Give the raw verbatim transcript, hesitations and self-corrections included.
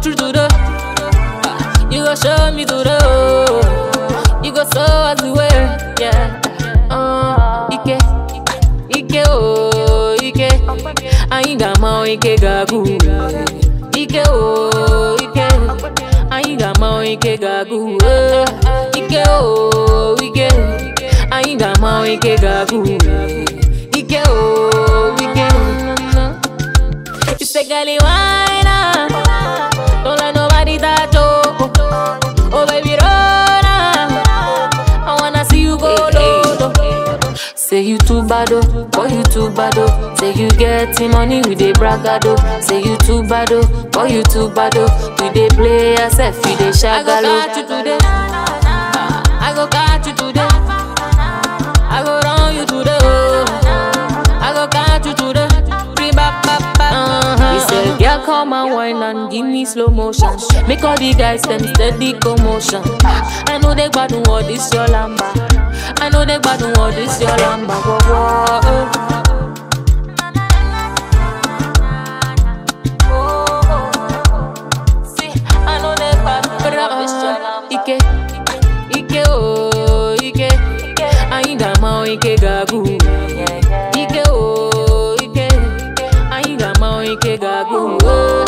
through to the, you go show me to the, you go show us the way, yeah. Uh, Ike, Ike, oh, Ike, I got my Ike gagu. Ike, oh, Ike, I got my Ike gagu. Ike, oh, Ike, I got my Ike gagu. Ike, oh, Ike. You say, girlie, why not? Don't let nobody touch you. Oh, baby, run. I wanna see you go low. Say you too bad, oh, boy you too bad, oh. Say you getting money with the bragado. Say you too bad, oh, boy you too bad, oh. You dey play yourself, you dey shagalo. I go catch you today, I go catch you today, I go run you today, oh. I go catch you today. Uh-huh. He said, girl, come and wine and give me slow motion. Make all the guys them steady commotion. I know they bad know what this your lamba. I know they bad know what this your lamba. Whoa, whoa, oh. See, I know they bad know this your lamba. Ike, Ike, oh, Ike, I ain't got my Ike gagu. Ike, oh, Ike, I got my Ike gagu.